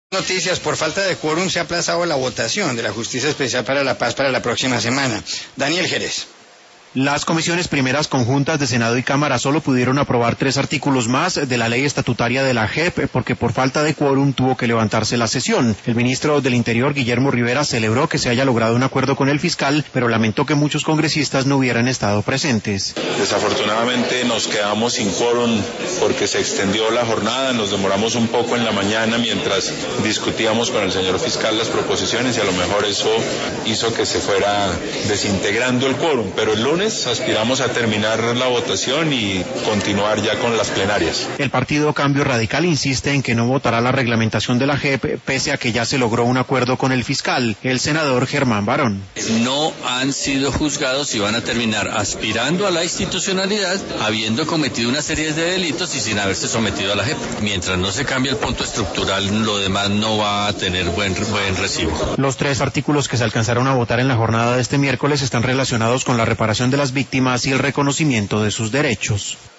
Noticias, por falta de quórum se ha aplazado la votación de la Justicia Especial para la Paz para la próxima semana. Daniel Jerez. Las comisiones primeras conjuntas de Senado y Cámara solo pudieron aprobar 3 artículos más de la ley estatutaria de la JEP porque por falta de quórum tuvo que levantarse la sesión. El ministro del Interior, Guillermo Rivera, celebró que se haya logrado un acuerdo con el fiscal, pero lamentó que muchos congresistas no hubieran estado presentes. Desafortunadamente nos quedamos sin quórum porque se extendió la jornada, nos demoramos un poco en la mañana mientras discutíamos con el señor fiscal las proposiciones y a lo mejor eso hizo que se fuera desintegrando el quórum, pero el lunes aspiramos a terminar la votación y continuar ya con las plenarias. El partido Cambio Radical insiste en que no votará la reglamentación de la JEP pese a que ya se logró un acuerdo con el fiscal, el senador Germán Barón. No han sido juzgados y van a terminar aspirando a la institucionalidad habiendo cometido una serie de delitos y sin haberse sometido a la JEP. Mientras no se cambie el punto estructural, lo demás no va a tener buen recibo. Los 3 artículos que se alcanzaron a votar en la jornada de este miércoles están relacionados con la reparación de las víctimas y el reconocimiento de sus derechos.